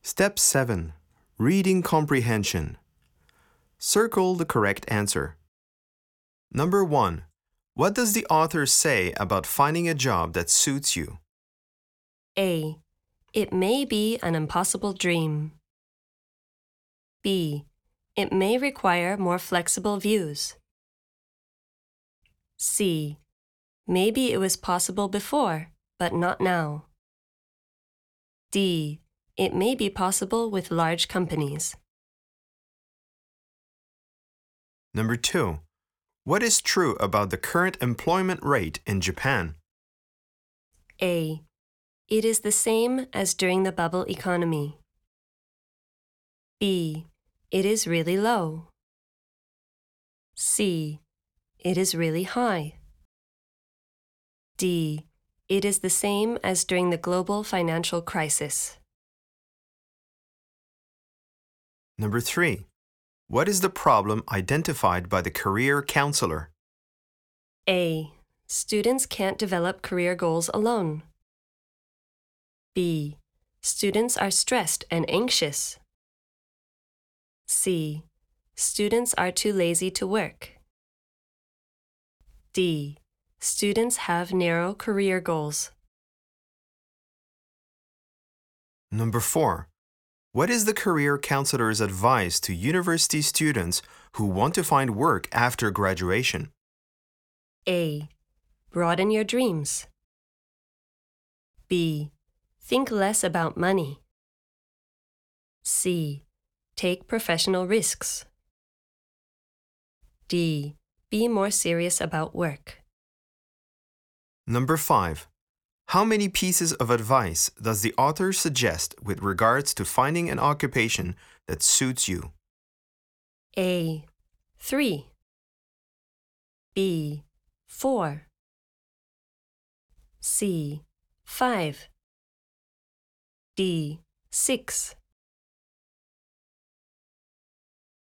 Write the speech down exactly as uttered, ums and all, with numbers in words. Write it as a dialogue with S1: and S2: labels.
S1: Step seven. Reading Comprehension. Circle the correct answer. Number one. What does the author say about finding a job that suits you?
S2: A. It may be an impossible dream. B. It may require more flexible views. C. Maybe it was possible before, but not now. D. It may be possible with large companies.
S1: Number two. What is true about the current employment rate in Japan?
S2: A. It is the same as during the bubble economy. B. It is really low. C. It is really high. D. It is the same as during the global financial crisis.
S1: Number three. What is the problem identified by the career counselor?
S2: A. Students can't develop career goals alone. B. Students are stressed and anxious. C. Students are too lazy to work. D. Students have narrow career goals.
S1: Number four. What is the career counselor's advice to university students who want to find work after graduation?
S2: A. Broaden your dreams. B. Think less about money. C. Take professional risks. D. Be more serious about work.
S1: Number five. How many pieces of advice does the author suggest with regards to finding an occupation that suits you?
S2: A. Three. B. Four. C. Five. D. Six.